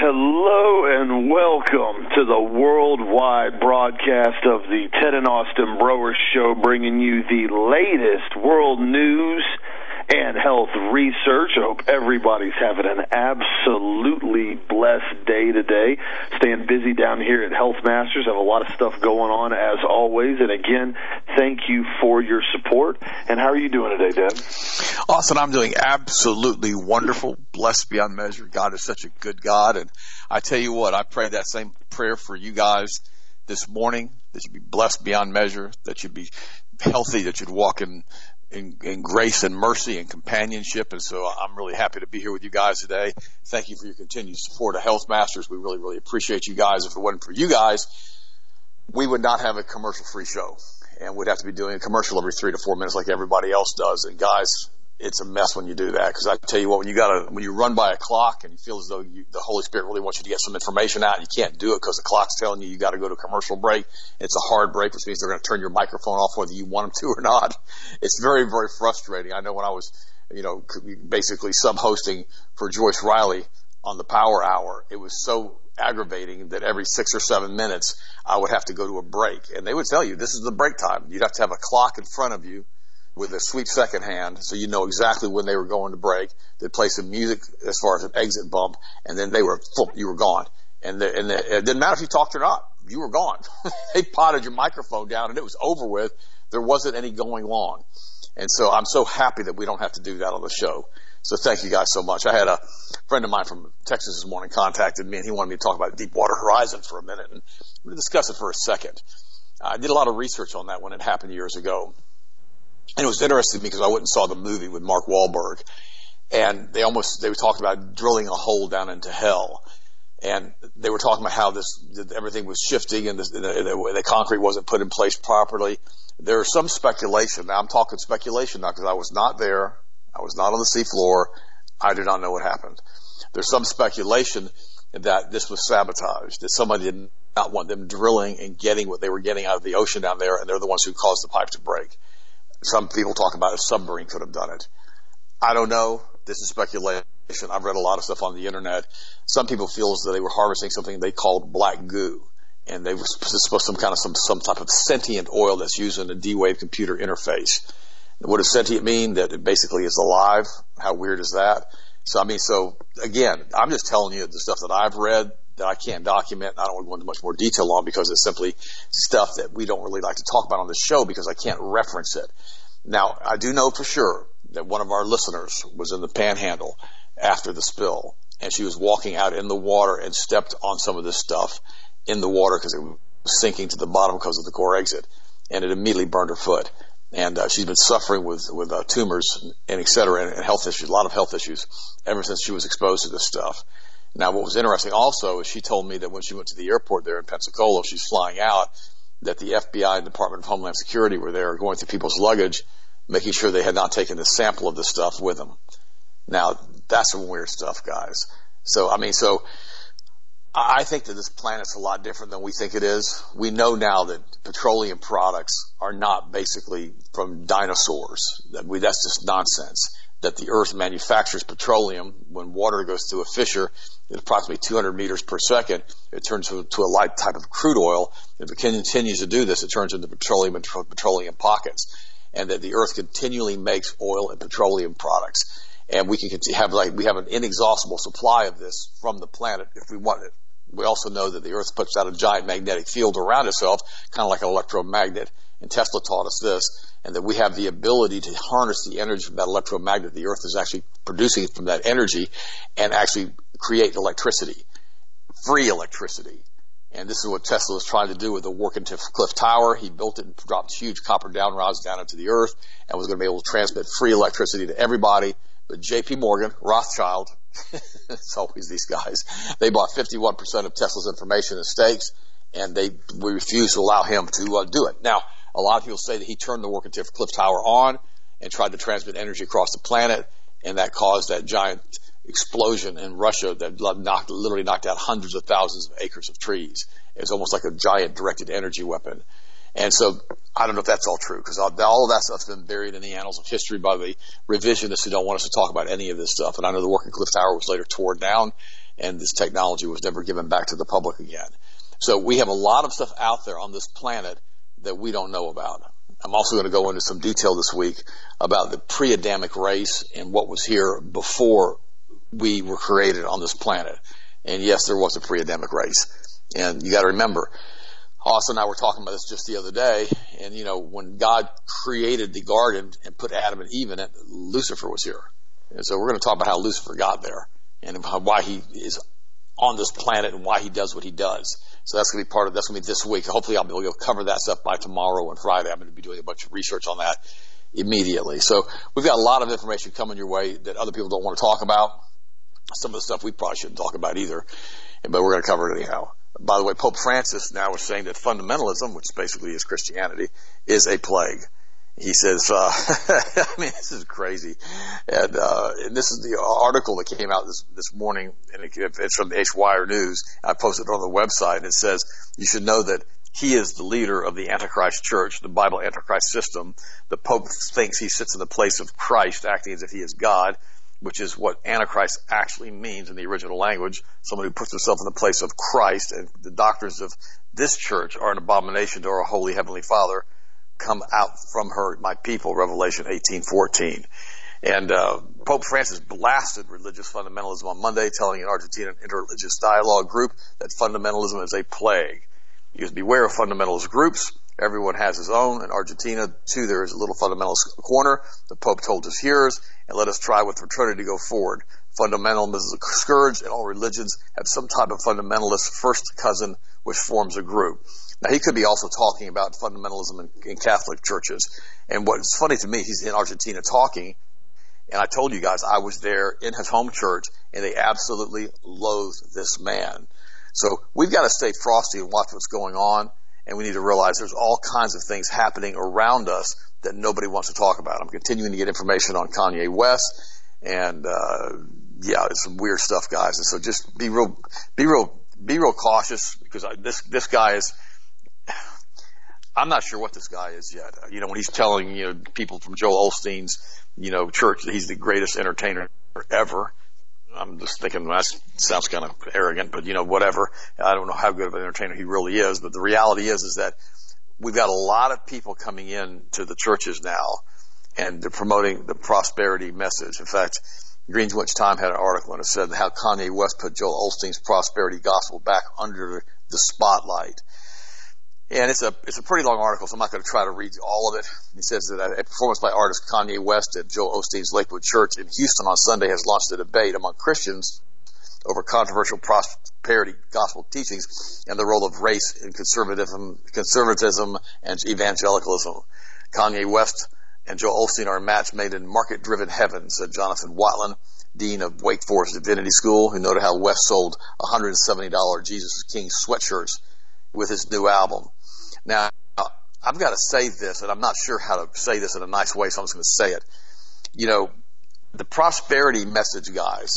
Hello and welcome to the worldwide broadcast of the Ted and Austin Broer Show, bringing you the latest world news and health research. I hope everybody's having an absolutely blessed day today. Staying busy down here at Health Masters. Have a lot of stuff going on as always. And again, thank you for your support. And how are you doing today, Dad? Austin, I'm doing absolutely wonderful. Blessed beyond measure. God is such a good God. And I tell you what, I prayed that same prayer for you guys this morning, that you'd be blessed beyond measure, that you'd be healthy, that you'd walk in grace and mercy and companionship. And so I'm really happy to be here with you guys today. Thank you for your continued support of Health Masters. We really, really appreciate you guys. If it wasn't for you guys, we would not have a commercial-free show. And we'd have to be doing a commercial every 3 to 4 minutes like everybody else does. And guys, it's a mess when you do that. Because I tell you what, when you run by a clock and you feel as though the Holy Spirit really wants you to get some information out, and you can't do it because the clock's telling you got to go to a commercial break. It's a hard break, which means they're going to turn your microphone off whether you want them to or not. It's very, very frustrating. I know when I was, basically sub-hosting for Joyce Riley on the Power Hour, it was so aggravating that every 6 or 7 minutes I would have to go to a break. And they would tell you, this is the break time. You'd have to have a clock in front of you with a sweep second hand, so you know exactly when they were going to break. They'd play some music as far as an exit bump, and then you were gone. And it didn't matter if you talked or not. You were gone. They potted your microphone down, and it was over with. There wasn't any going on. And so I'm so happy that we don't have to do that on the show. So thank you guys so much. I had a friend of mine from Texas this morning contacted me, and he wanted me to talk about Deepwater Horizon for a minute, and we're going to discuss it for a second. I did a lot of research on that when it happened years ago. And it was interesting because I went and saw the movie with Mark Wahlberg, and they were talking about drilling a hole down into hell. And they were talking about how everything was shifting and the concrete wasn't put in place properly. There is some speculation. Now I'm talking speculation now because I was not there. I was not on the seafloor. I do not know what happened. There's some speculation that this was sabotage, that somebody did not want them drilling and getting what they were getting out of the ocean down there, and they're the ones who caused the pipe to break. Some people talk about a submarine could have done it. I don't know. This is speculation. I've read a lot of stuff on the internet. Some people feel as though they were harvesting something they called black goo, and they were supposed to some type of sentient oil that's used in a D-Wave computer interface. What does sentient mean? That it basically is alive. How weird is that? So again, I'm just telling you the stuff that I've read that I can't document. I don't want to go into much more detail on because it's simply stuff that we don't really like to talk about on the show because I can't reference it. Now, I do know for sure that one of our listeners was in the Panhandle after the spill, and she was walking out in the water and stepped on some of this stuff in the water because it was sinking to the bottom because of the core exit, and it immediately burned her foot. And she's been suffering with tumors and et cetera, and health issues, a lot of health issues, ever since she was exposed to this stuff. Now, what was interesting also is she told me that when she went to the airport there in Pensacola, she's flying out, that the FBI and Department of Homeland Security were there going through people's luggage, making sure they had not taken a sample of this stuff with them. Now, that's some weird stuff, guys. So I think that this planet's a lot different than we think it is. We know now that petroleum products are not basically from dinosaurs. That's just nonsense. That the Earth manufactures petroleum when water goes through a fissure at approximately 200 meters per second. It turns into a light type of crude oil. If it continues to do this, it turns into petroleum and petroleum pockets. And that the Earth continually makes oil and petroleum products. And we have an inexhaustible supply of this from the planet if we want it. We also know that the Earth puts out a giant magnetic field around itself, kind of like an electromagnet. And Tesla taught us this, and that we have the ability to harness the energy from that electromagnet the Earth is actually producing from that energy and actually create electricity, free electricity. And this is what Tesla was trying to do with the Wardenclyffe Tower. He built it and dropped huge copper down rods down into the Earth and was going to be able to transmit free electricity to everybody. But J.P. Morgan, Rothschild, it's always these guys, they bought 51% of Tesla's information and stakes, and we refused to allow him to do it. Now, a lot of people say that he turned the Wardenclyffe Tower on and tried to transmit energy across the planet, and that caused that giant explosion in Russia that literally knocked out hundreds of thousands of acres of trees. It's almost like a giant directed energy weapon. And so I don't know if that's all true, because all of that stuff's been buried in the annals of history by the revisionists who don't want us to talk about any of this stuff. And I know the Wardenclyffe Tower was later torn down, and this technology was never given back to the public again. So we have a lot of stuff out there on this planet that we don't know about. I'm also going to go into some detail this week about the pre-Adamic race and what was here before we were created on this planet. And yes, there was a pre-Adamic race. And you got to remember, Austin and I were talking about this just the other day, and when God created the garden and put Adam and Eve in it, Lucifer was here. And so we're going to talk about how Lucifer got there and why he is on this planet and why he does what he does. So that's going to be this week. Hopefully I'll be able to cover that stuff by tomorrow and Friday. I'm going to be doing a bunch of research on that immediately. So we've got a lot of information coming your way that other people don't want to talk about. Some of the stuff we probably shouldn't talk about either, but we're going to cover it anyhow. By the way, Pope Francis now is saying that fundamentalism, which basically is Christianity, is a plague. He says, I mean, this is crazy. And this is the article that came out this morning, and it's from the HWire News. I posted it on the website, and it says, you should know that he is the leader of the Antichrist Church, the Bible Antichrist system. The Pope thinks he sits in the place of Christ, acting as if he is God, which is what Antichrist actually means in the original language, someone who puts himself in the place of Christ. And the doctrines of this church are an abomination to our holy heavenly Father. Come out from her, my people, Revelation 18:14. And Pope Francis blasted religious fundamentalism on Monday, telling an Argentine interreligious dialogue group that fundamentalism is a plague. He goes, beware of fundamentalist groups. Everyone has his own. In Argentina, too, there is a little fundamentalist corner. The Pope told his hearers, and let us try with fraternity to go forward. Fundamentalism is a scourge, and all religions have some type of fundamentalist first cousin which forms a group. Now, he could be also talking about fundamentalism in Catholic churches. And what's funny to me, he's in Argentina talking, and I told you guys I was there in his home church, and they absolutely loathe this man. So we've got to stay frosty and watch what's going on, and we need to realize there's all kinds of things happening around us that nobody wants to talk about. I'm continuing to get information on Kanye West, and it's some weird stuff, guys. And so just be real cautious, because this guy is. I'm not sure what this guy is yet. When he's telling people from Joel Osteen's church that he's the greatest entertainer ever. I'm just thinking that sounds kind of arrogant, but whatever. I don't know how good of an entertainer he really is, but the reality is that we've got a lot of people coming in to the churches now, and they're promoting the prosperity message. In fact, Greenwich Time had an article, and it said how Kanye West put Joel Osteen's prosperity gospel back under the spotlight. And it's a pretty long article, so I'm not going to try to read all of it. He says that a performance by artist Kanye West at Joel Osteen's Lakewood Church in Houston on Sunday has launched a debate among Christians over controversial prosperity gospel teachings and the role of race in conservatism and evangelicalism. Kanye West and Joel Osteen are a match made in market-driven heaven, said Jonathan Watland, dean of Wake Forest Divinity School, who noted how West sold $170 Jesus is King sweatshirts with his new album. Now, I've got to say this, and I'm not sure how to say this in a nice way, so I'm just going to say it. The prosperity message, guys,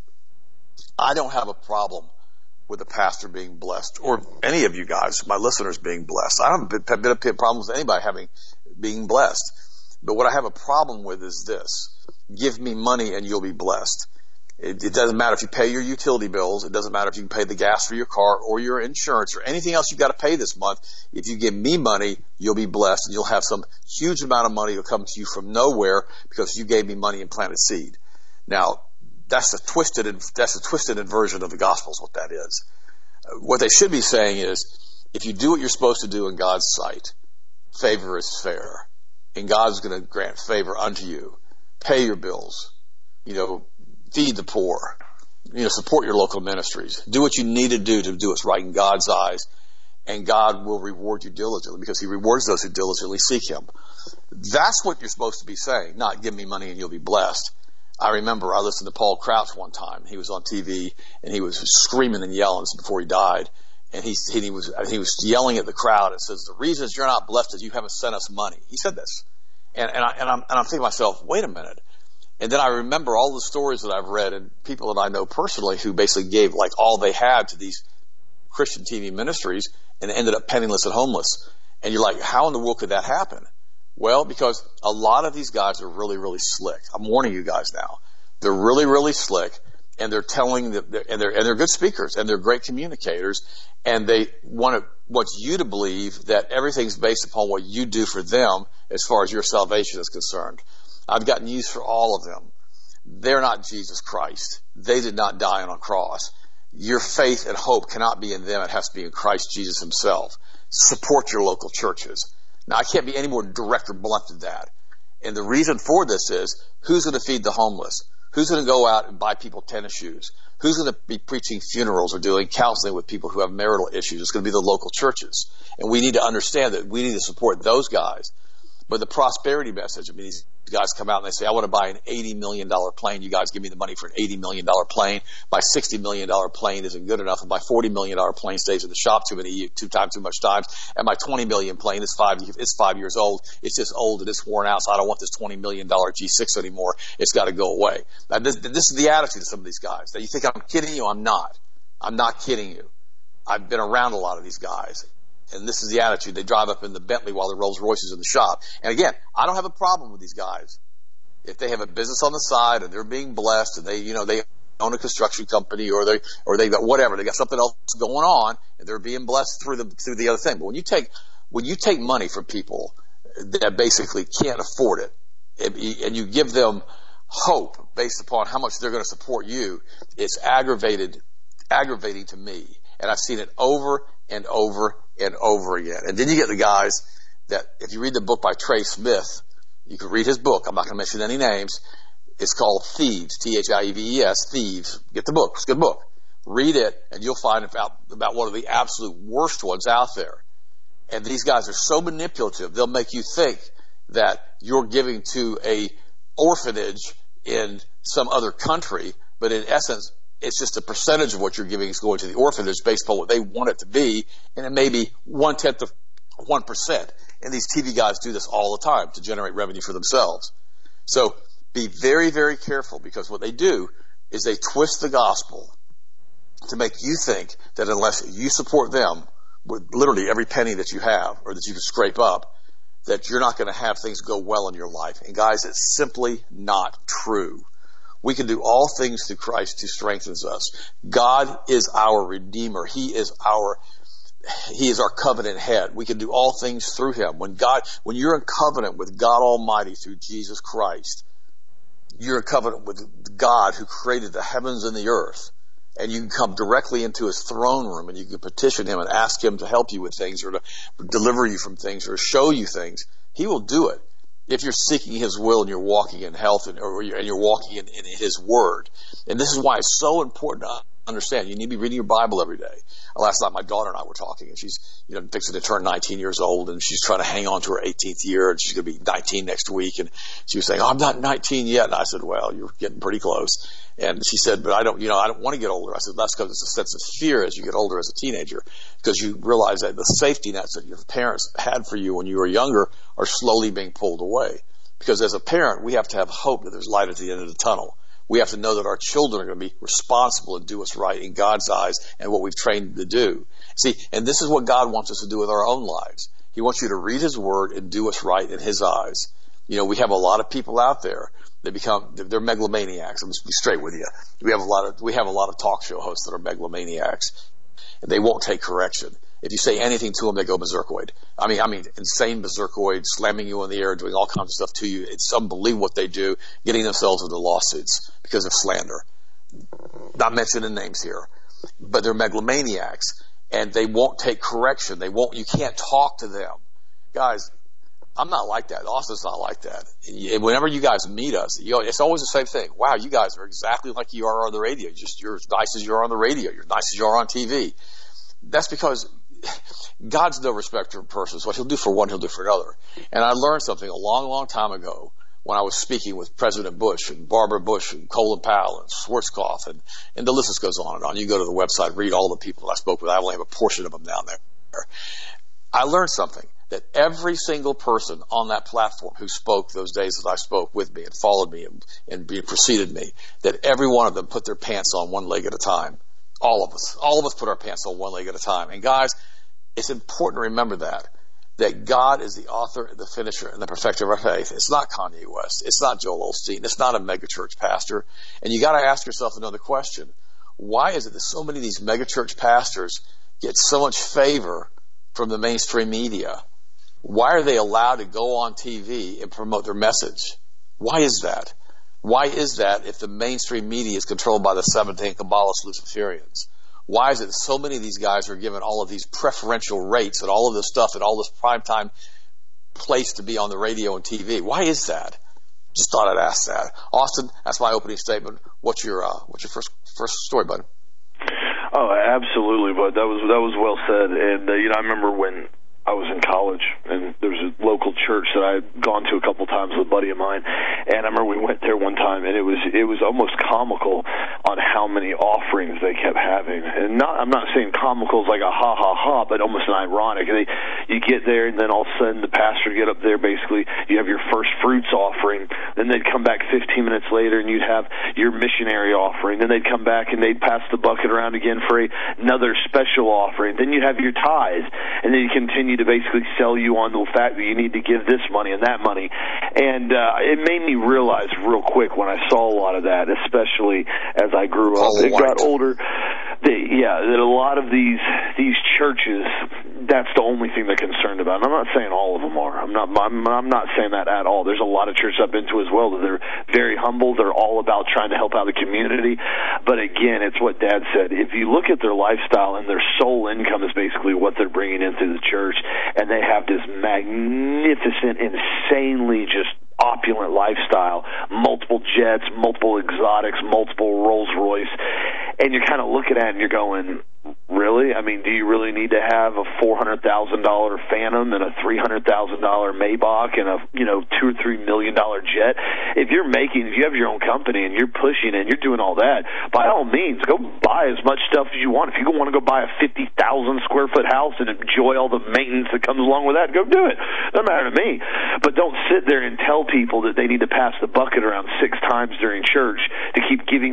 I don't have a problem with the pastor being blessed, or any of you guys, my listeners, being blessed. I don't have a bit of problems with anybody being blessed. But what I have a problem with is this. Give me money and you'll be blessed. It doesn't matter if you pay your utility bills. It doesn't matter if you can pay the gas for your car or your insurance or anything else you've got to pay this month. If you give me money, you'll be blessed, and you'll have some huge amount of money that'll come to you from nowhere because you gave me money and planted seed. Now, that's a twisted inversion of the gospel is what that is. What they should be saying is, if you do what you're supposed to do in God's sight, favor is fair, and God's going to grant favor unto you. Pay your bills. Feed the poor, support your local ministries. Do what you need to do what's right in God's eyes, and God will reward you diligently, because he rewards those who diligently seek him. That's what you're supposed to be saying, not give me money and you'll be blessed. I remember I listened to Paul Crouch one time. He was on TV, and he was screaming and yelling before he died. And he was yelling at the crowd and says, the reason you're not blessed is you haven't sent us money. He said this. And I'm thinking to myself, wait a minute. And then I remember all the stories that I've read and people that I know personally who basically gave like all they had to these Christian TV ministries and ended up penniless and homeless. And you're like, how in the world could that happen? Well, because a lot of these guys are really, really slick. I'm warning you guys now. They're really, really slick, and they're telling and they're good speakers and they're great communicators, and they want you to believe that everything's based upon what you do for them as far as your salvation is concerned. I've got news for all of them. They're not Jesus Christ. They did not die on a cross. Your faith and hope cannot be in them. It has to be in Christ Jesus himself. Support your local churches. Now, I can't be any more direct or blunt than that. And the reason for this is, who's going to feed the homeless? Who's going to go out and buy people tennis shoes? Who's going to be preaching funerals or doing counseling with people who have marital issues? It's going to be the local churches. And we need to understand that we need to support those guys. But the prosperity message, I mean, these guys come out and they say, I want to buy an $80 million plane. You guys give me the money for an $80 million plane. My $60 million plane isn't good enough. And my $40 million plane stays in the shop too much times. And my $20 million plane is 5 years old. It's just old and it's worn out. So I don't want this $20 million G6 anymore. It's got to go away. Now, this is the attitude of some of these guys. Now, you think I'm kidding you? I'm not. I'm not kidding you. I've been around a lot of these guys. And this is the attitude. They drive up in the Bentley while the Rolls Royce is in the shop. And again, I don't have a problem with these guys. If they have a business on the side and they're being blessed and they own a construction company or they got whatever, they got something else going on and they're being blessed through the other thing. But when you take money from people that basically can't afford it and you give them hope based upon how much they're going to support you, it's aggravating to me. And I've seen it over and over and over again. And then you get the guys that, if you read the book by Trey Smith, you can read his book. I'm not going to mention any names. It's called Thieves, Thieves, Thieves. Get the book. It's a good book. Read it, and you'll find about one of the absolute worst ones out there. And these guys are so manipulative, they'll make you think that you're giving to a orphanage in some other country, but in essence, it's just a percentage of what you're giving is going to the orphanage based upon what they want it to be, and it may be 1/10 of 1%. And these TV guys do this all the time to generate revenue for themselves. So be very, very careful, because what they do is they twist the gospel to make you think that unless you support them with literally every penny that you have or that you can scrape up, that you're not going to have things go well in your life. And guys, it's simply not true. We can do all things through Christ who strengthens us. God is our Redeemer. He is our covenant head. We can do all things through him. When you're in covenant with God Almighty through Jesus Christ, you're in covenant with God who created the heavens and the earth. And you can come directly into his throne room and you can petition him and ask him to help you with things or to deliver you from things or show you things. He will do it if you're seeking his will and you're walking in health and you're walking in his word. And this is why it's so important to understand. You need to be reading your Bible every day. Last night my daughter and I were talking, and she's fixing to turn 19 years old, and she's trying to hang on to her 18th year, and she's going to be 19 next week. And she was saying, "Oh, I'm not 19 yet." And I said, "Well, you're getting pretty close." And she said, "But I don't want to get older." I said, "That's because it's a sense of fear as you get older as a teenager, because you realize that the safety nets that your parents had for you when you were younger are slowly being pulled away. Because as a parent, we have to have hope that there's light at the end of the tunnel. We have to know that our children are going to be responsible and do what's right in God's eyes and what we've trained them to do." See, and this is what God wants us to do with our own lives. He wants you to read his word and do what's right in his eyes. We have a lot of people out there that they're megalomaniacs. I'm just be straight with you. We have a lot of talk show hosts that are megalomaniacs, and they won't take correction. If you say anything to them, they go berserkoid. I mean, insane berserkoid, slamming you in the air, doing all kinds of stuff to you. It's unbelievable what they do, getting themselves into lawsuits because of slander. Not mentioning names here, but they're megalomaniacs, and they won't take correction. You can't talk to them. Guys, I'm not like that. Austin's not like that. And whenever you guys meet us, it's always the same thing. Wow, you guys are exactly like you are on the radio. You're as nice as you are on the radio. You're as nice as you are on TV. That's because God's no respecter of persons. What he'll do for one, he'll do for another. And I learned something a long, long time ago when I was speaking with President Bush and Barbara Bush and Colin Powell and Schwarzkopf, and the list just goes on and on. You go to the website, read all the people I spoke with. I only have a portion of them down there. I learned something, that every single person on that platform who spoke those days that I spoke with me and followed me and preceded me, that every one of them put their pants on one leg at a time. All of us put our pants on one leg at a time. And guys, it's important to remember that that God is the author, the finisher, and the perfecter of our faith. It's not Kanye West. It's not Joel Osteen. It's not a megachurch pastor. And you got to ask yourself another question. Why is it that so many of these megachurch pastors get so much favor from the mainstream media? Why are they allowed to go on TV and promote their message? Why is that? Why is that if the mainstream media is controlled by the Seventh-day Kabbalists, Luciferians? Why is it that so many of these guys are given all of these preferential rates and all of this stuff and all this primetime place to be on the radio and TV? Why is that? Just thought I'd ask that. Austin, that's my opening statement. What's your first story, bud? Oh, absolutely, bud. That was well said. And I remember when I was in college, and there was a local church that I had gone to a couple times with a buddy of mine, and I remember we went there one time, and it was almost comical on how many offerings they kept having. And I'm not saying comical is like a ha ha ha, but almost an ironic. You get there, and then all of a sudden the pastor would get up there. Basically, you have your first fruits offering, then they'd come back 15 minutes later, and you'd have your missionary offering. Then they'd come back and they'd pass the bucket around again for another special offering. Then you'd have your tithe, and then you continue to basically sell you on the fact that you need to give this money and that money. And it made me realize real quick when I saw a lot of that, especially as I grew up and got older, that a lot of these churches, that's the only thing they're concerned about. And I'm not saying all of them are. I'm not saying that at all. There's a lot of churches I've been to as well that they're very humble. They're all about trying to help out the community. But again, it's what Dad said. If you look at their lifestyle and their sole income is basically what they're bringing into the church, and they have this magnificent, insanely just opulent lifestyle, multiple jets, multiple exotics, multiple Rolls Royce, and you're kind of looking at it and you're going, really? I mean, do you really need to have a $400,000 Phantom and a $300,000 Maybach and a $2 or $3 million jet? If you have your own company and you're pushing it and you're doing all that, by all means, go buy as much stuff as you want. If you want to go buy a 50,000 square foot house and enjoy all the maintenance that comes along with that, go do it. Doesn't matter to me. But don't sit there and tell people that they need to pass the bucket around 6 times during church to keep giving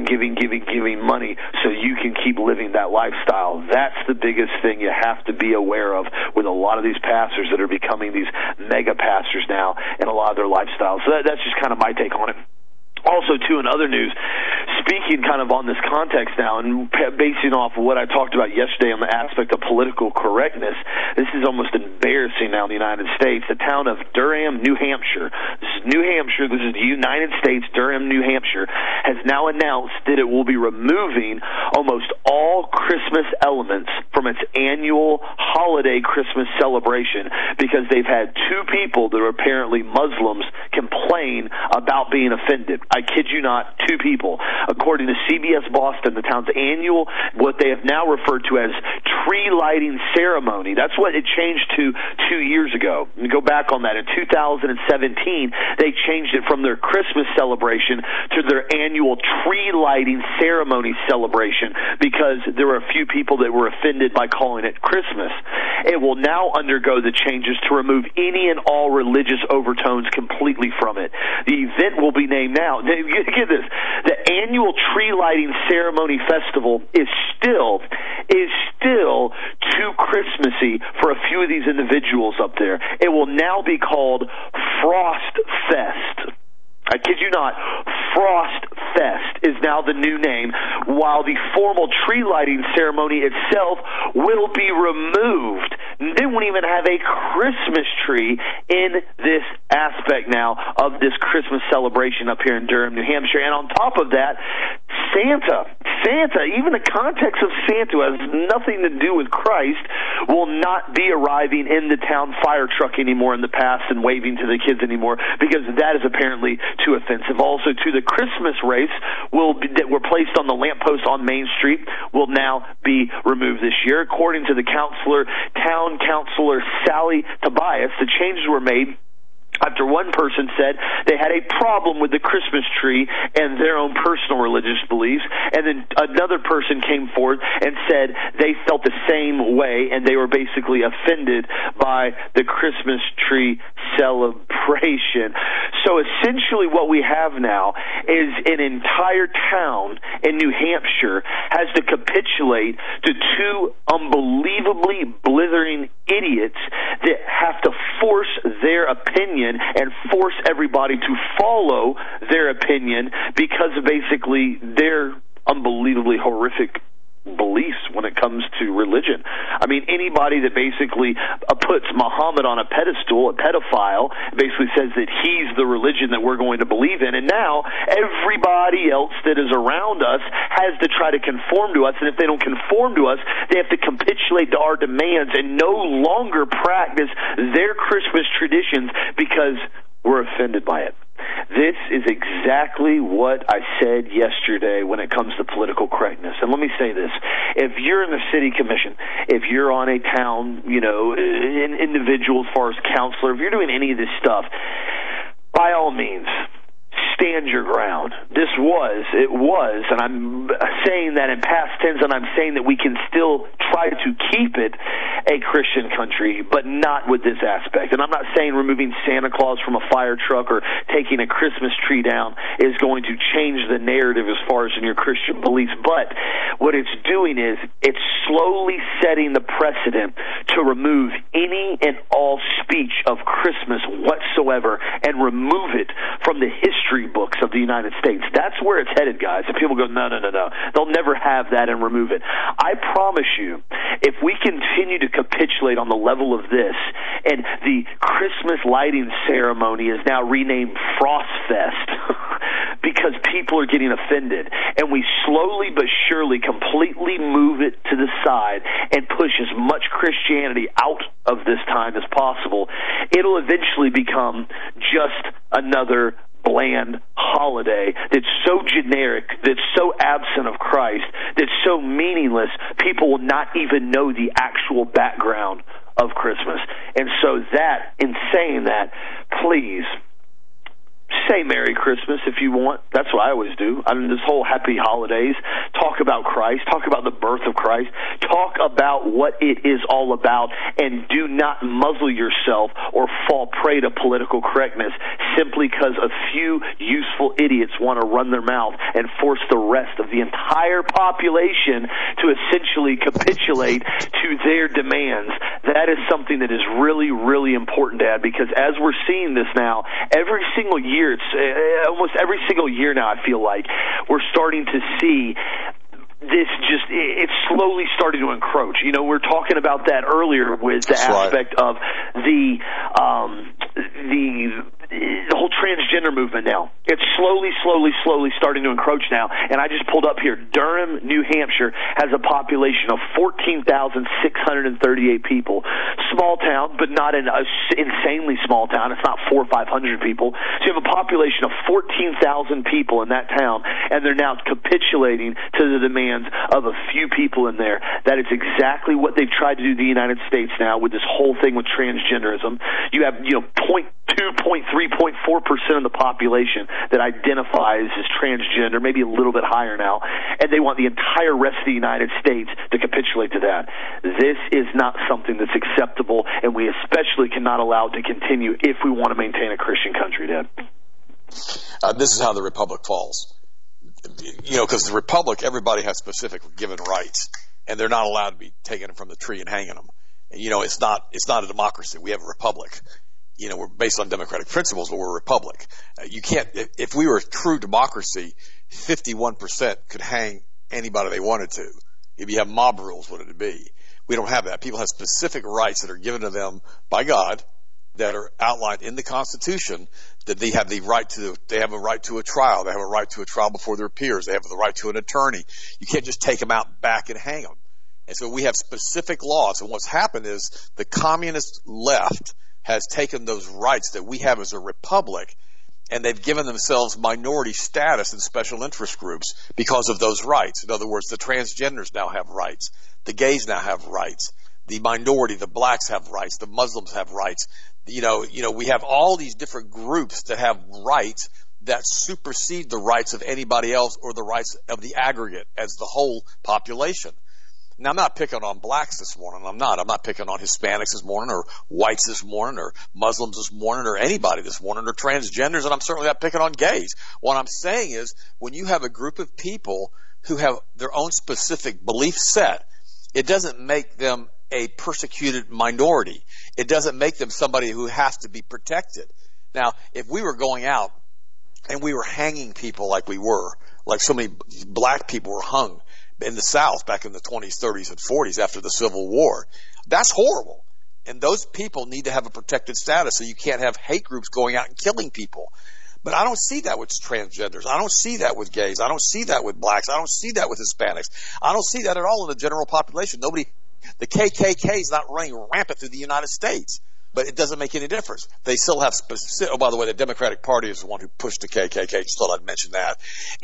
money so you can keep living that lifestyle. That's the biggest thing you have to be aware of with a lot of these pastors that are becoming these mega pastors now and a lot of their lifestyles. So that's just kind of my take on it. Also, too, in other news, speaking kind of on this context now and basing off of what I talked about yesterday on the aspect of political correctness, this is almost embarrassing now in the United States. The town of Durham, New Hampshire, this is New Hampshire, this is the United States, Durham, New Hampshire, has now announced that it will be removing almost all Christmas elements from its annual holiday Christmas celebration because they've had 2 people that are apparently Muslims complain about being offended. I kid you not, 2 people. According to CBS Boston, the town's annual, what they have now referred to as tree lighting ceremony. That's what it changed to 2 years ago. And go back on that. In 2017, they changed it from their Christmas celebration to their annual tree lighting ceremony celebration because there were a few people that were offended by calling it Christmas. It will now undergo the changes to remove any and all religious overtones completely from it. The event will be named now. Get this. The annual tree lighting ceremony festival is still too Christmassy for a few of these individuals up there. It will now be called Frost Fest. I kid you not, Frost Fest is now the new name, while the formal tree lighting ceremony itself will be removed. They won't even have a Christmas tree in this aspect now of this Christmas celebration up here in Durham, New Hampshire. And on top of that, Santa, even the context of Santa, who has nothing to do with Christ, will not be arriving in the town fire truck anymore in the past and waving to the kids anymore because that is apparently too offensive. Also, to the Christmas race that were placed on the lamppost on Main Street will now be removed this year. According to the town councilor Sally Tobias, the changes were made after one person said they had a problem with the Christmas tree and their own personal religious beliefs, and then another person came forward and said they felt the same way and they were basically offended by the Christmas tree celebration. So essentially what we have now is an entire town in New Hampshire has to capitulate to two unbelievably blithering idiots that have to force their opinion and force everybody to follow their opinion because of basically their unbelievably horrific beliefs when it comes to religion. I mean, anybody that basically puts Muhammad on a pedestal, a pedophile, basically says that he's the religion that we're going to believe in, and now everybody else that is around us has to try to conform to us, and if they don't conform to us, they have to capitulate to our demands and no longer practice their Christmas traditions because we're offended by it. This is exactly what I said yesterday when it comes to political correctness. And let me say this. If you're in the city commission, if you're on a town, an individual as far as counselor, if you're doing any of this stuff, by all means, stand your ground. It was, and I'm saying that in past tense, and I'm saying that we can still try to keep it a Christian country, but not with this aspect. And I'm not saying removing Santa Claus from a fire truck or taking a Christmas tree down is going to change the narrative as far as in your Christian beliefs, but what it's doing is it's slowly setting the precedent to remove any and all speech of Christmas whatsoever and remove it from the history books of the United States. That's where it's headed, guys. And people go, no. They'll never have that and remove it. I promise you, if we continue to capitulate on the level of this, and the Christmas lighting ceremony is now renamed Frostfest because people are getting offended, and we slowly but surely completely move it to the side and push as much Christianity out of this time as possible, it'll eventually become just another bland holiday that's so generic, that's so absent of Christ, that's so meaningless, people will not even know the actual background of Christmas. And so that, in saying that, please say Merry Christmas if you want. That's what I always do. I mean, this whole happy holidays, talk about Christ, talk about the birth of Christ, talk about what it is all about, and do not muzzle yourself or fall prey to political correctness simply because a few useful idiots want to run their mouth and force the rest of the entire population to essentially capitulate to their demands. That is something that is really, really important, Dad, because as we're seeing this now, every single year, it's almost every single year now, I feel like we're starting to see this it's slowly starting to encroach. We're talking about that earlier with the aspect of the whole transgender movement now. It's slowly starting to encroach now. And I just pulled up here, Durham, New Hampshire has a population of 14,638 people. Small town, but not an insanely small town. It's not 400 or 500 people. So you have a population of 14,000 people in that town, and they're now capitulating to the demands of a few people in there. That is exactly what they've tried to do in the United States now with this whole thing with transgenderism. You have, 0.2, 0.3, 0.4% of the population that identifies as transgender, maybe a little bit higher now, and they want the entire rest of the United States to capitulate to that. This is not something that's acceptable, and we especially cannot allow it to continue if we want to maintain a Christian country, Dad. This is how the republic falls. Because the republic, everybody has specific given rights, and they're not allowed to be taken from the tree and hanging them. It's not a democracy. We have a republic. We're based on democratic principles, but we're a republic. You can't, if we were a true democracy, 51% could hang anybody they wanted to. If you have mob rules, what would it be? We don't have that. People have specific rights that are given to them by God that are outlined in the Constitution, that they have a right to a trial. They have a right to a trial before their peers. They have the right to an attorney. You can't just take them out back and hang them. And so we have specific laws. And what's happened is the communist left has taken those rights that we have as a republic, and they've given themselves minority status in special interest groups because of those rights. In other words, the transgenders now have rights. The gays now have rights. the minority, the blacks have rights, the Muslims have rights. We have all these different groups that have rights that supersede the rights of anybody else or the rights of the aggregate as the whole population. Now, I'm not picking on blacks this morning. I'm not picking on Hispanics this morning or whites this morning or Muslims this morning or anybody this morning or transgenders, and I'm certainly not picking on gays. What I'm saying is when you have a group of people who have their own specific belief set, it doesn't make them a persecuted minority. It doesn't make them somebody who has to be protected. Now, if we were going out and we were hanging people like so many black people were hung in the South back in the 20s, 30s, and 40s after the Civil War, that's horrible. And those people need to have a protected status, so you can't have hate groups going out and killing people. But I don't see that with transgenders. I don't see that with gays. I don't see that with blacks. I don't see that with Hispanics. I don't see that at all in the general population. The KKK is not running rampant through the United States, but it doesn't make any difference. They still have specific. Oh, by the way, the Democratic Party is the one who pushed the KKK. Just thought I'd mention that.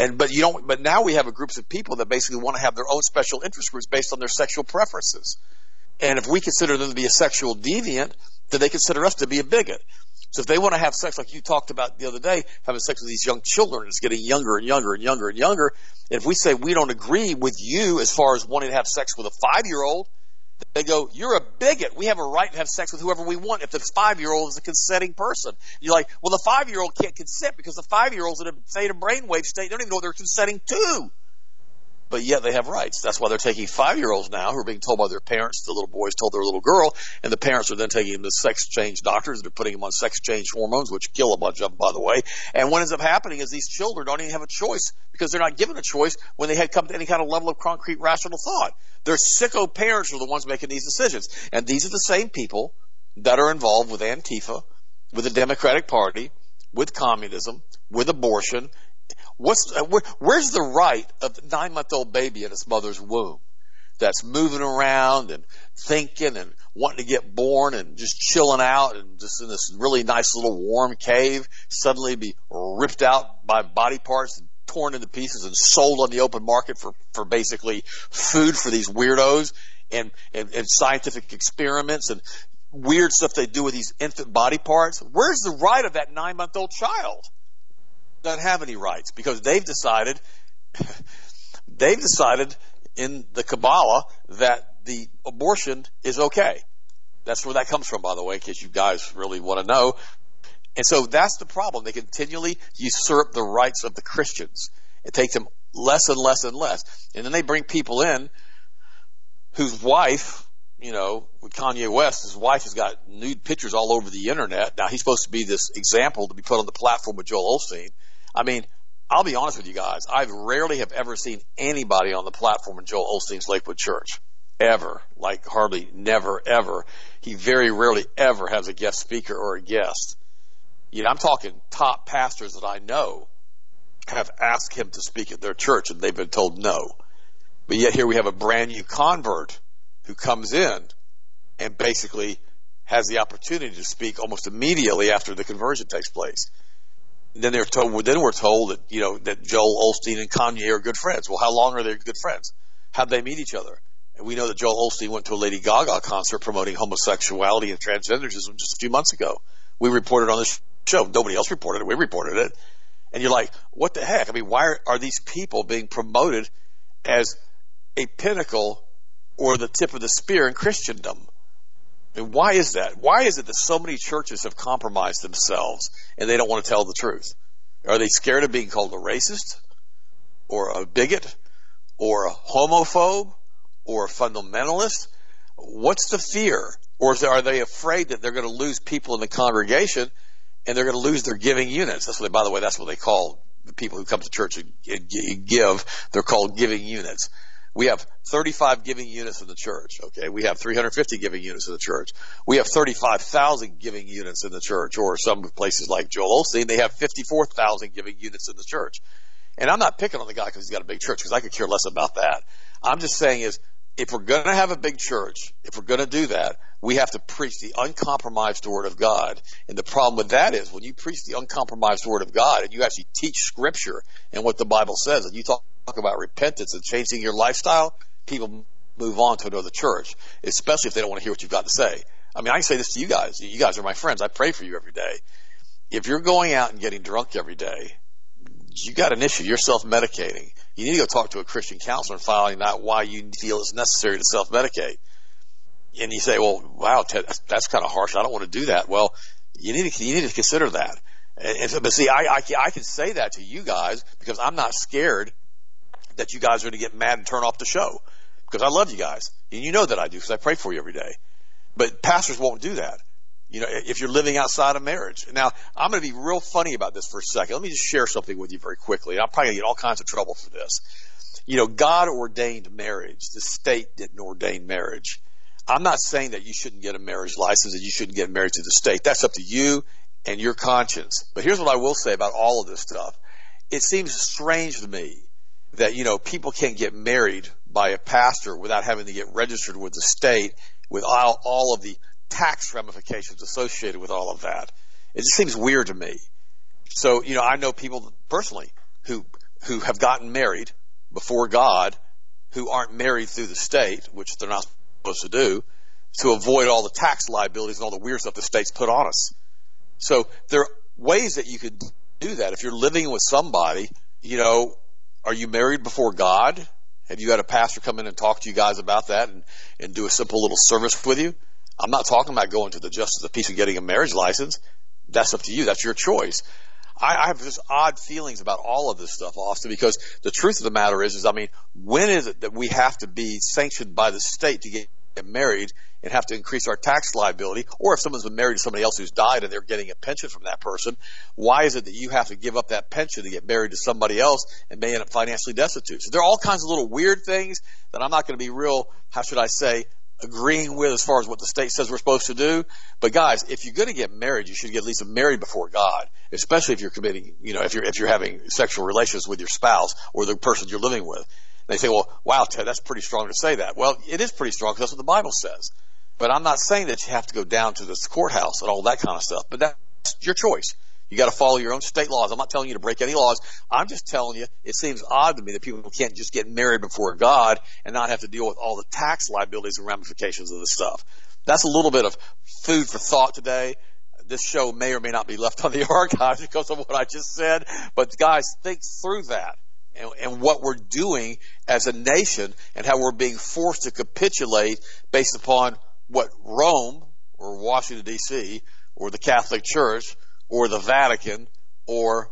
But now we have groups of people that basically want to have their own special interest groups based on their sexual preferences. And if we consider them to be a sexual deviant, then they consider us to be a bigot. So if they want to have sex like you talked about the other day, having sex with these young children, it's getting younger and younger and younger and younger. And if we say we don't agree with you as far as wanting to have sex with a 5-year-old, they go, you're a bigot. We have a right to have sex with whoever we want if the 5-year-old is a consenting person. You're like, well, the 5-year-old can't consent because the 5-year-old's in a state of brainwave state. They don't even know what they're consenting to. But yet they have rights. That's why they're taking 5-year-olds now who are being told by their parents, the little boys told their little girl, and the parents are then taking them to sex change doctors. They're putting them on sex change hormones, which kill a bunch of them, by the way. And what ends up happening is these children don't even have a choice because they're not given a choice when they had come to any kind of level of concrete rational thought. Their sicko parents are the ones making these decisions. And these are the same people that are involved with Antifa, with the Democratic Party, with communism, with abortion. Where's the right of the 9-month-old baby in its mother's womb that's moving around and thinking and wanting to get born and just chilling out and just in this really nice little warm cave suddenly be ripped out by body parts and torn into pieces and sold on the open market for basically food for these weirdos and scientific experiments and weird stuff they do with these infant body parts? Where's the right of that 9-month-old child? Doesn't have any rights because they've decided in the Kabbalah that the abortion is okay. That's where that comes from, by the way, in case you guys really want to know. And so that's the problem. They continually usurp the rights of the Christians. It takes them less and less and less. And then they bring people in whose wife, with Kanye West, his wife has got nude pictures all over the internet. Now, he's supposed to be this example to be put on the platform with Joel Osteen. I mean, I'll be honest with you guys. I rarely have ever seen anybody on the platform in Joel Osteen's Lakewood Church. Ever. Like hardly, never, ever. He very rarely ever has a guest speaker or a guest. I'm talking top pastors that I know have asked him to speak at their church and they've been told no. But yet here we have a brand new convert who comes in and basically has the opportunity to speak almost immediately after the conversion takes place. And then we're told that, that Joel Osteen and Kanye are good friends. Well, how long are they good friends? How'd they meet each other? And we know that Joel Osteen went to a Lady Gaga concert promoting homosexuality and transgenderism just a few months ago. We reported on this show. Nobody else reported it. We reported it. And you're like, what the heck? I mean, why are these people being promoted as a pinnacle or the tip of the spear in Christendom? And why is that? Why is it that so many churches have compromised themselves and they don't want to tell the truth? Are they scared of being called a racist or a bigot or a homophobe or a fundamentalist? What's the fear? Or are they afraid that they're going to lose people in the congregation and they're going to lose their giving units? By the way, that's what they call the people who come to church and give. They're called giving units. We have 35 giving units in the church, okay? We have 350 giving units in the church. We have 35,000 giving units in the church, or some places like Joel Osteen, they have 54,000 giving units in the church. And I'm not picking on the guy because he's got a big church, because I could care less about that. I'm just saying is, if we're going to have a big church, if we're going to do that, we have to preach the uncompromised Word of God. And the problem with that is, when you preach the uncompromised Word of God and you actually teach Scripture and what the Bible says, and you talk about repentance and changing your lifestyle, people move on to another church, especially if they don't want to hear what you've got to say. I mean, I can say this to you guys. You guys are my friends. I pray for you every day. If you're going out and getting drunk every day, you got an issue. You're self-medicating. You need to go talk to a Christian counselor and find out why you feel it's necessary to self-medicate. And you say, well, wow, Ted, that's kind of harsh. I don't want to do that. Well, you need to consider that. But see, I can say that to you guys because I'm not scared that you guys are going to get mad and turn off the show, because I love you guys. And you know that I do, because I pray for you every day. But pastors won't do that, you know, if you're living outside of marriage. Now, I'm going to be real funny about this for a second. Let me just share something with you very quickly. I'm probably going to get all kinds of trouble for this. You know, God ordained marriage. The state didn't ordain marriage. I'm not saying that you shouldn't get a marriage license and you shouldn't get married to the state. That's up to you and your conscience. But here's what I will say about all of this stuff. It seems strange to me that, you know, people can't get married by a pastor without having to get registered with the state, with all of the tax ramifications associated with all of that. It just seems weird to me. So, you know, I know people personally who have gotten married before God who aren't married through the state, which they're not supposed to do, to avoid all the tax liabilities and all the weird stuff the state's put on us. So there are ways that you could do that. If you're living with somebody, you know, are you married before God? Have you had a pastor come in and talk to you guys about that and do a simple little service with you? I'm not talking about going to the justice of peace and getting a marriage license. That's up to you. That's your choice. I have just odd feelings about all of this stuff, Austin, because the truth of the matter is, I mean, when is it that we have to be sanctioned by the state to get married and have to increase our tax liability? Or if someone's been married to somebody else who's died and they're getting a pension from that person, why is it that you have to give up that pension to get married to somebody else and may end up financially destitute? So there are all kinds of little weird things that I'm not going to be real, how should I say, agreeing with as far as what the state says we're supposed to do. But guys, if you're going to get married, you should get at least married before God, especially if you're committing, you know, if you're having sexual relations with your spouse or the person you're living with. They say, well, wow, Ted, that's pretty strong to say that. Well, it is pretty strong because that's what the Bible says. But I'm not saying that you have to go down to the courthouse and all that kind of stuff. But that's your choice. You got to follow your own state laws. I'm not telling you to break any laws. I'm just telling you it seems odd to me that people can't just get married before God and not have to deal with all the tax liabilities and ramifications of this stuff. That's a little bit of food for thought today. This show may or may not be left on the archives because of what I just said. But guys, think through that and what we're doing as a nation and how we're being forced to capitulate based upon what Rome or Washington, D.C. or the Catholic Church or the Vatican or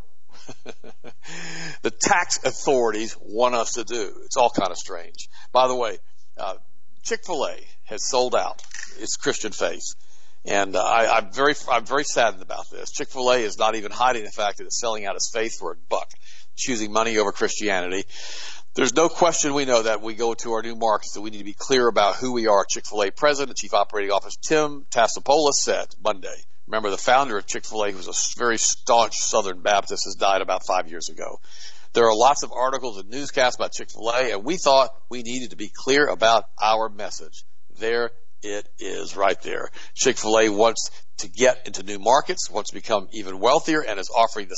the tax authorities want us to do. It's all kind of strange. By the way, Chick-fil-A has sold out its Christian faith. And I'm very saddened about this. Chick-fil-A is not even hiding the fact that it's selling out its faith for $1, choosing money over Christianity. There's no question we know that we go to our new markets that we need to be clear about who we are. Chick-fil-A President and Chief Operating Officer Tim Tassapoulos said Monday. Remember, the founder of Chick-fil-A, who was a very staunch Southern Baptist, has died about 5 years ago. There are lots of articles and newscasts about Chick-fil-A, and we thought we needed to be clear about our message. There it is right there. Chick-fil-A wants to get into new markets, wants to become even wealthier, and is offering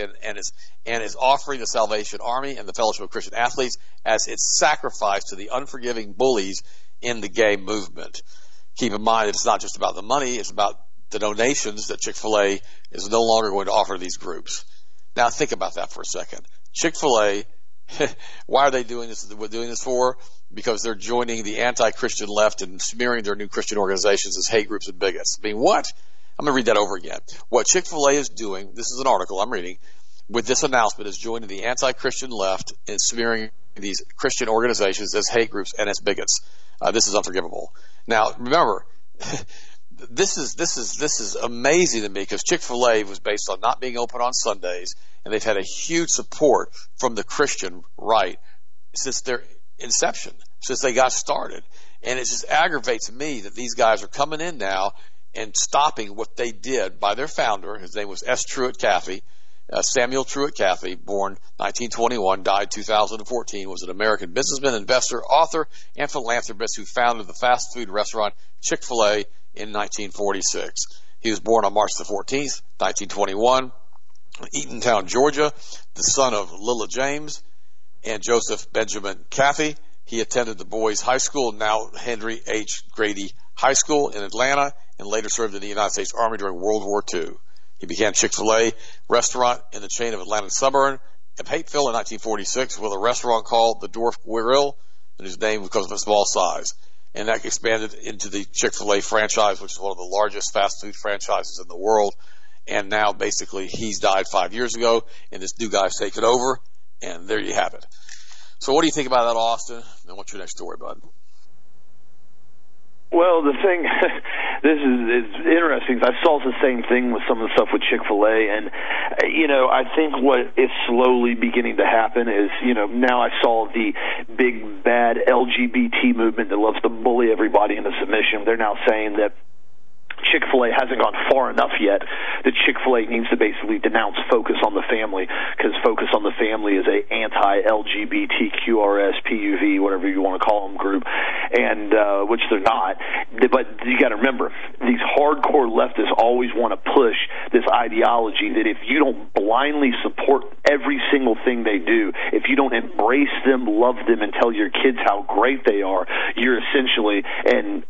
the offering the Salvation Army and the Fellowship of Christian Athletes as its sacrifice to the unforgiving bullies in the gay movement. Keep in mind that it's not just about the money, it's about the donations that Chick-fil-A is no longer going to offer these groups. Now think about that for a second. Chick-fil-A, why are they doing this? What they're doing this for? Because they're joining the anti-Christian left and smearing their new Christian organizations as hate groups and bigots. I mean, what? I'm going to read that over again. What Chick-fil-A is doing, this is an article I'm reading, with this announcement is joining the anti-Christian left and smearing these Christian organizations as hate groups and as bigots. This is unforgivable. Now, remember, this is amazing to me because Chick-fil-A was based on not being open on Sundays, and they've had a huge support from the Christian right since their inception, since they got started. And it just aggravates me that these guys are coming in now and stopping what they did by their founder. His name was S. Truett Cathy. Samuel Truett Cathy, born 1921, died 2014, was an American businessman, investor, author, and philanthropist who founded the fast food restaurant Chick-fil-A in 1946. He was born on March the 14th, 1921, in Eatontown, Georgia, the son of Lilla James and Joseph Benjamin Cathy. He attended the boys' high school, now Henry H. Grady High School in Atlanta, and later served in the United States Army during World War II. He began Chick-fil-A restaurant in the chain of Atlanta suburb of Hapeville in 1946 with a restaurant called the Dwarf Grill, and his name because of its small size. And that expanded into the Chick-fil-A franchise, which is one of the largest fast food franchises in the world. And now basically he's died 5 years ago, and this new guy's taken over, and there you have it. So what do you think about that, Austin? And what's your next story, bud? Well, the thing, this is interesting. I saw the same thing with some of the stuff with Chick-fil-A, and, I think what is slowly beginning to happen is, now I saw the big, bad LGBT movement that loves to bully everybody into submission. They're now saying that Chick-fil-A hasn't gone far enough yet, that Chick-fil-A needs to basically denounce Focus on the Family, because Focus on the Family is a anti-LGBTQRSPUV, whatever you want to call them, group, and which they're not. But you got to remember, these hardcore leftists always want to push this ideology that if you don't blindly support every single thing they do, if you don't embrace them, love them, and tell your kids how great they are, you're essentially an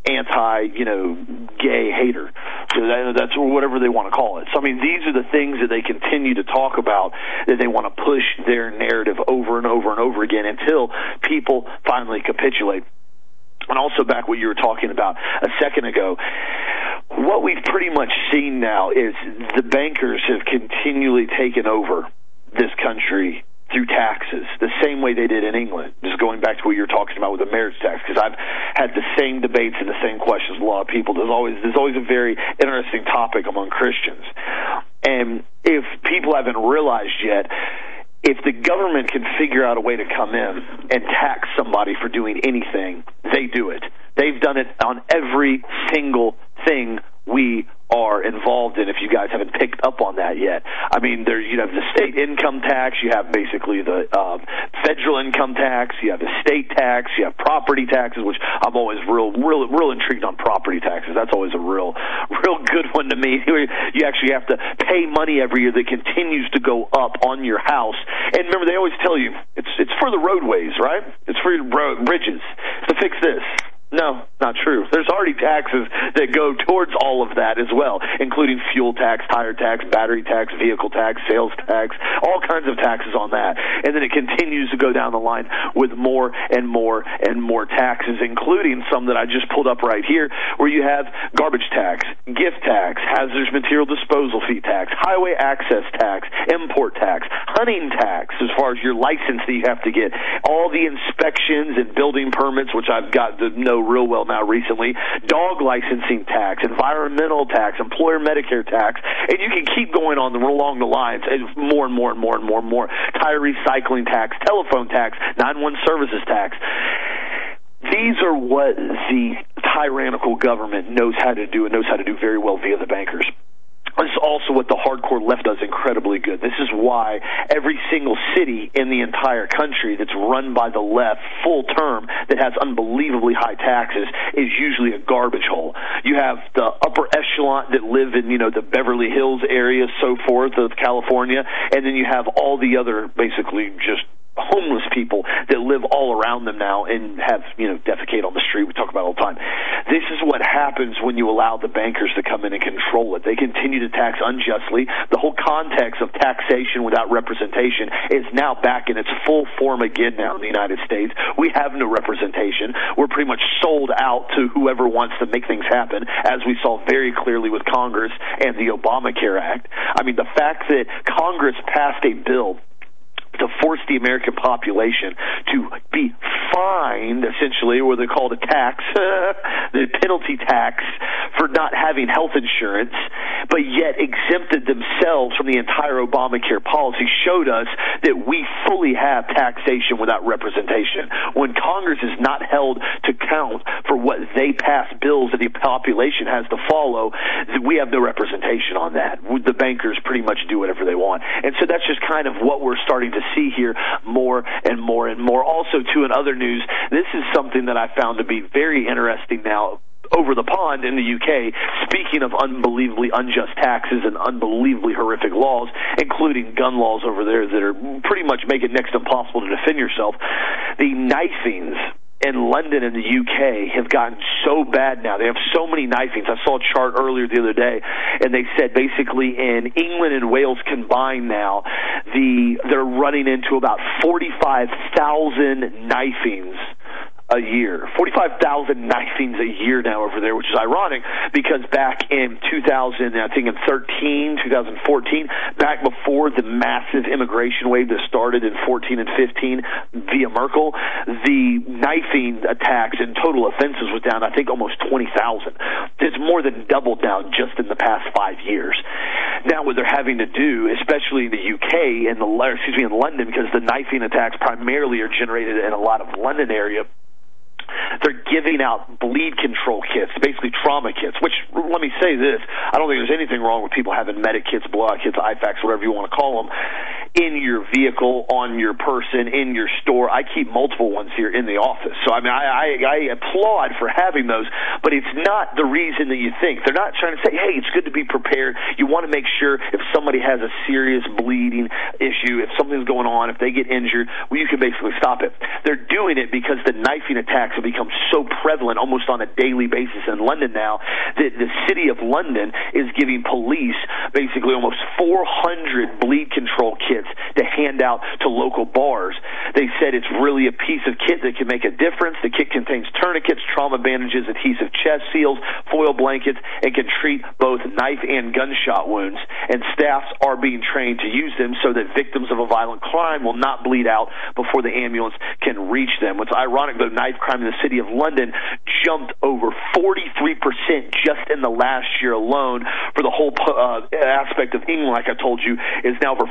anti-gay hater. So that's whatever they want to call it. So, these are the things that they continue to talk about, that they want to push their narrative over and over and over again until people finally capitulate. And also back what you were talking about a second ago, what we've pretty much seen now is the bankers have continually taken over this country through taxes, the same way they did in England. Just going back to what you were talking about with the marriage tax, because I've had the same debates and the same questions with a lot of people. There's always a very interesting topic among Christians. And if people haven't realized yet, if the government can figure out a way to come in and tax somebody for doing anything, they do it. They've done it on every single thing we are involved in, if you guys haven't picked up on that yet. You have the state income tax, you have basically the federal income tax, you have the state tax, you have property taxes, which I'm always real intrigued on property taxes. That's always a real good one to me. You actually have to pay money every year that continues to go up on your house. And remember, they always tell you, it's for the roadways, right? It's for your bridges to fix this. No, not true. There's already taxes that go towards all of that as well, including fuel tax, tire tax, battery tax, vehicle tax, sales tax, all kinds of taxes on that. And then it continues to go down the line with more and more and more taxes, including some that I just pulled up right here, where you have garbage tax, gift tax, hazardous material disposal fee tax, highway access tax, import tax, hunting tax, as far as your license that you have to get, all the inspections and building permits, which I've got to know real well now recently, dog licensing tax, environmental tax, employer Medicare tax, and you can keep going on along the lines, and more and more and more and more and more, tire recycling tax, telephone tax, 911 services tax. These are what the tyrannical government knows how to do, and knows how to do very well via the bankers. This is also what the hardcore left does incredibly good. This is why every single city in the entire country that's run by the left full term that has unbelievably high taxes is usually a garbage hole. You have the upper echelon that live in, the Beverly Hills area, so forth, of California, and then you have all the other basically just homeless people that live all around them now and have, defecate on the street. We talk about it all the time. This is what happens when you allow the bankers to come in and control it. They continue to tax unjustly. The whole context of taxation without representation is now back in its full form again now in the United States. We have no representation. We're pretty much sold out to whoever wants to make things happen, as we saw very clearly with Congress and the Obamacare Act. The fact that Congress passed a bill to force the American population to be fined, essentially, or they call it a tax, the penalty tax, for not having health insurance, but yet exempted themselves from the entire Obamacare policy, showed us that we fully have taxation without representation. When Congress is not held to count for what they pass bills that the population has to follow, we have no representation on that. The bankers pretty much do whatever they want. And so that's just kind of what we're starting to see here more and more and more. Also, too, in other news, this is something that I found to be very interesting now over the pond in the UK, speaking of unbelievably unjust taxes and unbelievably horrific laws, including gun laws over there that are pretty much make it next to impossible to defend yourself. The knifings in London and the UK have gotten so bad now. They have so many knifings. I saw a chart earlier the other day, and they said basically in England and Wales combined now, they're running into about 45,000 knifings a year. 45,000 knifings a year now over there, which is ironic because back in 2013, 2014, back before the massive immigration wave that started in 14 and 15 via Merkel, the knifing attacks and total offenses was down, I think, almost 20,000. It's more than doubled down just in the past 5 years. Now, what they're having to do, especially in the UK and in London, because the knifing attacks primarily are generated in a lot of London area, they're giving out bleed control kits, basically trauma kits, which, let me say this, I don't think there's anything wrong with people having medic kits, blowout kits, IFAKs, whatever you want to call them, in your vehicle, on your person, in your store. I keep multiple ones here in the office. So, I mean, I applaud for having those, but it's not the reason that you think. They're not trying to say, hey, it's good to be prepared. You want to make sure if somebody has a serious bleeding issue, if something's going on, if they get injured, well, you can basically stop it. They're doing it because the knifing attacks have become so prevalent almost on a daily basis in London now that the city of London is giving police basically almost 400 bleed control kits to hand out to local bars. They said it's really a piece of kit that can make a difference. The kit contains tourniquets, trauma bandages, adhesive chest seals, foil blankets, and can treat both knife and gunshot wounds. And staffs are being trained to use them so that victims of a violent crime will not bleed out before the ambulance can reach them. What's ironic, though, knife crime in the city of London jumped over 43% just in the last year alone. For the whole aspect of England, like I told you, is now over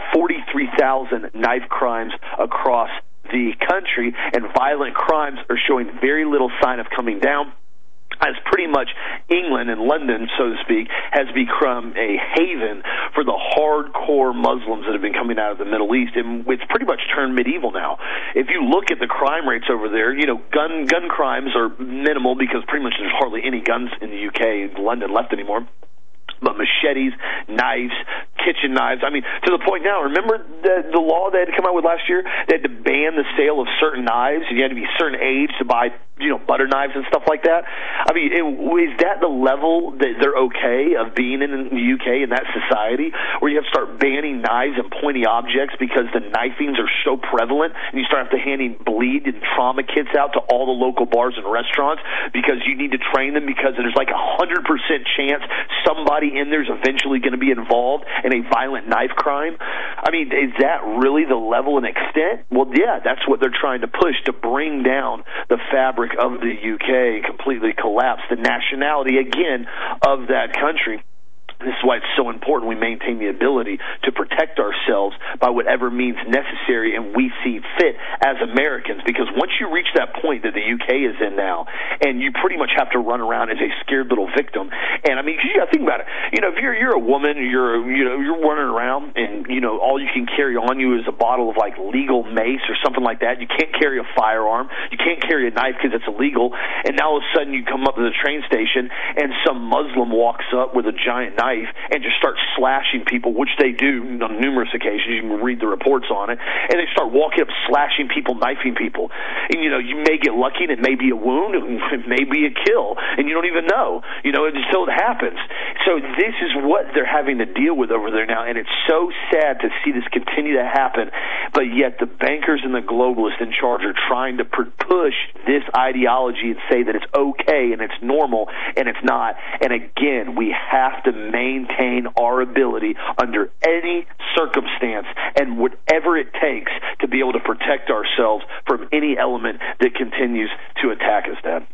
43,000 knife crimes across the country, and violent crimes are showing very little sign of coming down, as pretty much England and London, so to speak, has become a haven for the hardcore Muslims that have been coming out of the Middle East, and it's pretty much turned medieval now. If you look at the crime rates over there, you know, gun crimes are minimal because pretty much there's hardly any guns in the UK and London left anymore. But machetes, knives, kitchen knives, I mean, to the point now, remember the law they had to come out with last year? They had to ban the sale of certain knives, and you had to be a certain age to buy, you know, butter knives and stuff like that. I mean, is that the level that they're okay of being in the UK, in that society, where you have to start banning knives and pointy objects because the knifings are so prevalent, and you start having to handing bleed and trauma kits out to all the local bars and restaurants because you need to train them because there's like 100% chance somebody in there's eventually going to be involved in a violent knife crime? I mean, is that really the level and extent? Well, yeah, that's what they're trying to push, to bring down the fabric of the UK, completely collapse the nationality, again, of that country. This is why it's so important we maintain the ability to protect ourselves by whatever means necessary and we see fit as Americans, because once you reach that point that the UK is in now, and you pretty much have to run around as a scared little victim, and I mean, you gotta think about it. You know, if you're a woman, you're running around, and you know all you can carry on you is a bottle of like legal mace or something like that. You can't carry a firearm, you can't carry a knife because it's illegal, and now all of a sudden you come up to the train station and some Muslim walks up with a giant knife and just start slashing people, which they do on numerous occasions. You can read the reports on it. And they start walking up, slashing people, knifing people. And, you know, you may get lucky and it may be a wound, it may be a kill, and you don't even know, you know, until it happens. So this is what they're having to deal with over there now, and it's so sad to see this continue to happen, but yet the bankers and the globalists in charge are trying to push this ideology and say that it's okay and it's normal, and it's not. And again, we have to maintain our ability under any circumstance and whatever it takes to be able to protect ourselves from any element that continues to attack us, Dad.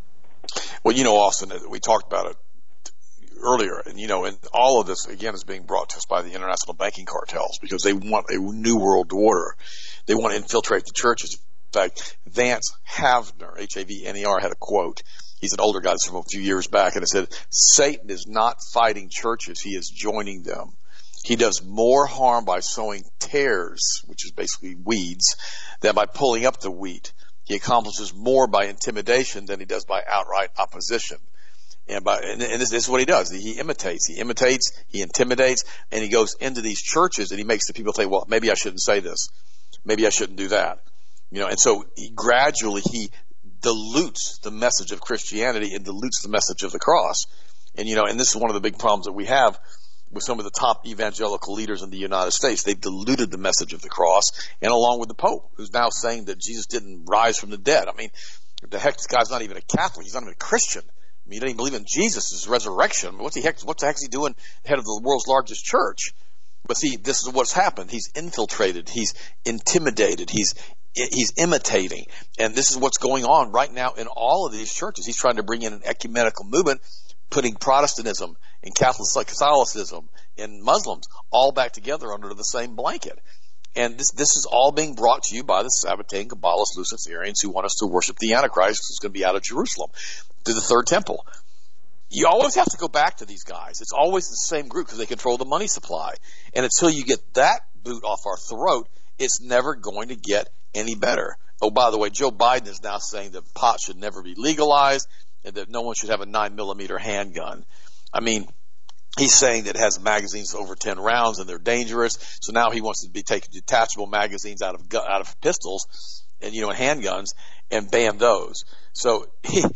Well, you know, Austin, we talked about it earlier, and you know, and all of this again is being brought to us by the international banking cartels because they want a new world order. They want to infiltrate the churches. In fact, Vance Havner, Havner, had a quote. He's an older guy from a few years back, and it said, Satan is not fighting churches, he is joining them. He does more harm by sowing tares, which is basically weeds, than by pulling up the wheat. He accomplishes more by intimidation than he does by outright opposition. And this is what he does. He imitates, he intimidates, and he goes into these churches and he makes the people think, well, maybe I shouldn't say this. Maybe I shouldn't do that. You know, and so he dilutes the message of Christianity and dilutes the message of the cross. And, and this is one of the big problems that we have with some of the top evangelical leaders in the United States. They've diluted the message of the cross, and along with the Pope, who's now saying that Jesus didn't rise from the dead. I mean, the heck, this guy's not even a Catholic. He's not even a Christian. I mean, he doesn't even believe in Jesus' resurrection. What the heck is he doing head of the world's largest church? But see, this is what's happened. He's infiltrated. He's intimidated. He's imitating. And this is what's going on right now in all of these churches. He's trying to bring in an ecumenical movement, putting Protestantism and Catholicism and Muslims all back together under the same blanket. And this is all being brought to you by the Sabbatean Kabbalists, Luciferians, who want us to worship the Antichrist, who's going to be out of Jerusalem, through the third temple. You always have to go back to these guys. It's always the same group because they control the money supply. And until you get that boot off our throat, it's never going to get any better. Oh, by the way, Joe Biden is now saying that pot should never be legalized and that no one should have a 9mm handgun. I mean, he's saying that it has magazines over 10 rounds and they're dangerous. So now he wants to be taking detachable magazines out of pistols and, and handguns and ban those. So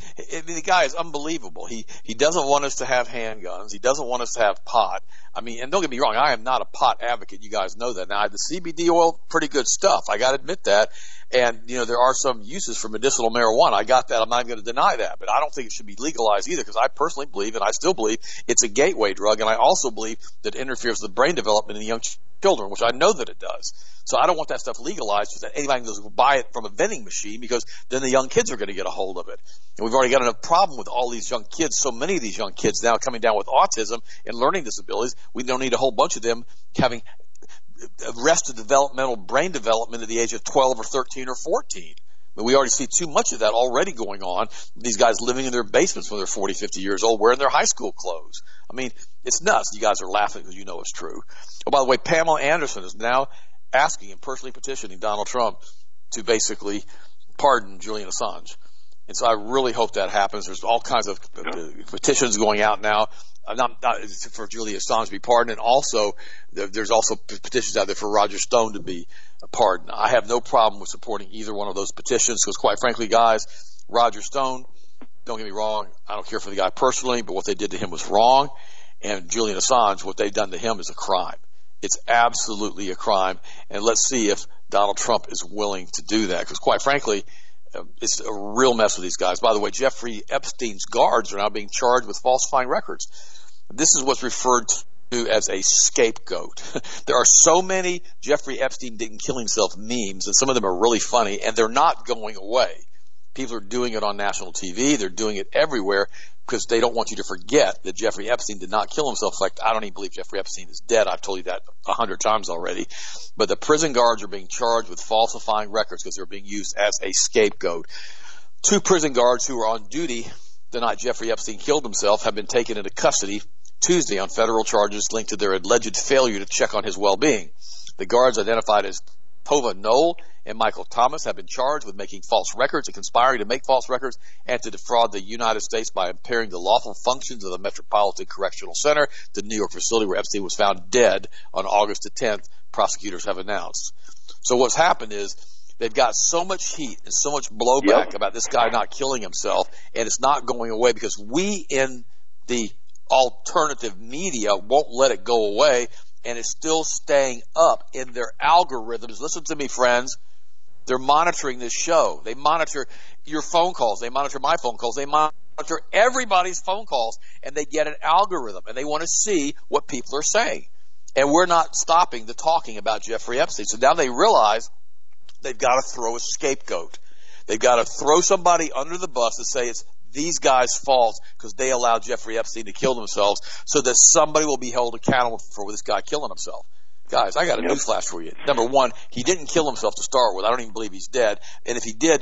the guy is unbelievable. He doesn't want us to have handguns. He doesn't want us to have pot. I mean, and don't get me wrong, I am not a pot advocate. You guys know that. Now, the CBD oil, pretty good stuff. I got to admit that. And, there are some uses for medicinal marijuana. I got that. I'm not going to deny that. But I don't think it should be legalized either because I personally believe, and I still believe, it's a gateway drug. And I also believe that it interferes with brain development in young children, which I know that it does. So I don't want that stuff legalized so that anybody can just buy it from a vending machine because then the young kids are going to get a hold of it. And we've already got enough problem with all these young kids, so many of these young kids now coming down with autism and learning disabilities. We don't need a whole bunch of them having arrested developmental brain development at the age of 12 or 13 or 14. But we already see too much of that already going on. These guys living in their basements when they're 40, 50 years old, wearing their high school clothes. I mean, it's nuts. You guys are laughing because you know it's true. Oh, by the way, Pamela Anderson is now asking and personally petitioning Donald Trump to basically pardon Julian Assange. And so I really hope that happens. There's all kinds of petitions going out now. Not for Julian Assange to be pardoned, and also there's also petitions out there for Roger Stone to be pardoned. I have no problem with supporting either one of those petitions because, quite frankly, guys, Roger Stone, don't get me wrong, I don't care for the guy personally, but what they did to him was wrong. And Julian Assange, what they've done to him is a crime. It's absolutely a crime. And let's see if Donald Trump is willing to do that because, quite frankly, it's a real mess with these guys. By the way, Jeffrey Epstein's guards are now being charged with falsifying records. This is what's referred to as a scapegoat. There are so many Jeffrey Epstein didn't kill himself memes, and some of them are really funny, and they're not going away. People are doing it on national TV. They're doing it everywhere because they don't want you to forget that Jeffrey Epstein did not kill himself. In fact, I don't even believe Jeffrey Epstein is dead. I've told you that 100 times already. But the prison guards are being charged with falsifying records because they're being used as a scapegoat. 2 prison guards who were on duty the night Jeffrey Epstein killed himself have been taken into custody Tuesday on federal charges linked to their alleged failure to check on his well-being. The guards, identified as Tova Knoll and Michael Thomas, have been charged with making false records and conspiring to make false records and to defraud the United States by impairing the lawful functions of the Metropolitan Correctional Center, the New York facility where Epstein was found dead on August the 10th, prosecutors have announced. So what's happened is they've got so much heat and so much blowback about this guy not killing himself, and it's not going away because we in the alternative media won't let it go away, and it's still staying up in their algorithms. Listen to me, friends. They're monitoring this show. They monitor your phone calls. They monitor my phone calls. They monitor everybody's phone calls, and they get an algorithm, and they want to see what people are saying. And we're not stopping the talking about Jeffrey Epstein. So now they realize they've got to throw a scapegoat. They've got to throw somebody under the bus and say it's these guys' fault because they allowed Jeffrey Epstein to kill themselves so that somebody will be held accountable for this guy killing himself. Guys, I got a newsflash for you. Number one, he didn't kill himself to start with. I don't even believe he's dead. And if he did,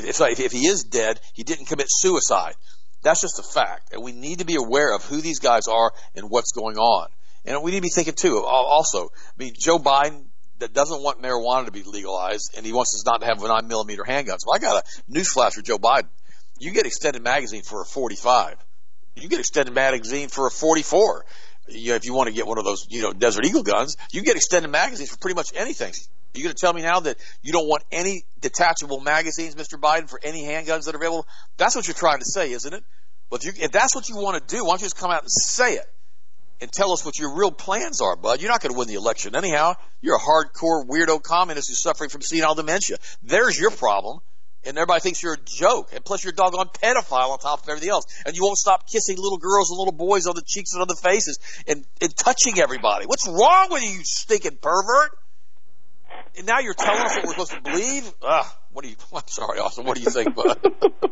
if he is dead, he didn't commit suicide. That's just a fact. And we need to be aware of who these guys are and what's going on. And we need to be thinking, too, also, I mean, Joe Biden that doesn't want marijuana to be legalized, and he wants us not to have 9mm handguns. Well, I got a newsflash for Joe Biden. You get extended magazine for a 45. You get extended magazine for a 44. If you want to get one of those, Desert Eagle guns, you get extended magazines for pretty much anything. Are you going to tell me now that you don't want any detachable magazines, Mr. Biden, for any handguns that are available? That's what you're trying to say, isn't it? But if that's what you want to do, why don't you just come out and say it and tell us what your real plans are, bud? You're not going to win the election anyhow. You're a hardcore weirdo communist who's suffering from senile dementia. There's your problem. And everybody thinks you're a joke. And plus you're a doggone pedophile on top of everything else. And you won't stop kissing little girls and little boys on the cheeks and on the faces and touching everybody. What's wrong with you stinking pervert? And now you're telling us what we're supposed to believe? I'm sorry, Austin. What do you think, bud?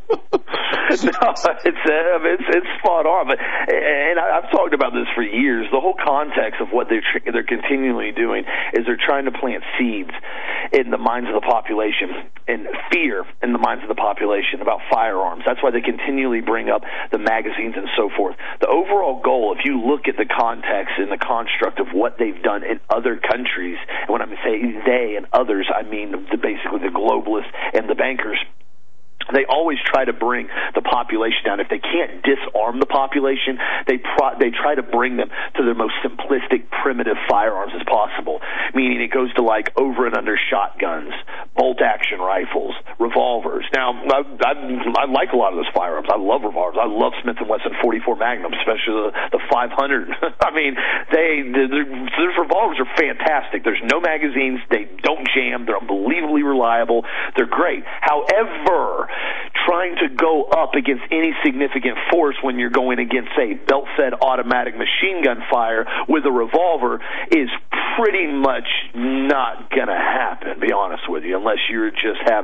No, it's spot on. But I've talked about this for years. The whole context of what they're continually doing is they're trying to plant seeds in the minds of the population and fear in the minds of the population about firearms. That's why they continually bring up the magazines and so forth. The overall goal, if you look at the context and the construct of what they've done in other countries, and when I'm saying they and others, I mean basically the globalists and the bankers, they always try to bring the population down. If they can't disarm the population, they try to bring them to their most simplistic, primitive firearms as possible, meaning it goes to like over and under shotguns, bolt-action rifles, revolvers. Now, I like a lot of those firearms. I love revolvers. I love Smith & Wesson 44 Magnum, especially the 500. I mean, those revolvers are fantastic. There's no magazines. They don't jam. They're unbelievably reliable. They're great. However, trying to go up against any significant force when you're going against, say, belt-fed automatic machine gun fire with a revolver is pretty much not going to happen, be honest with you, unless you just have,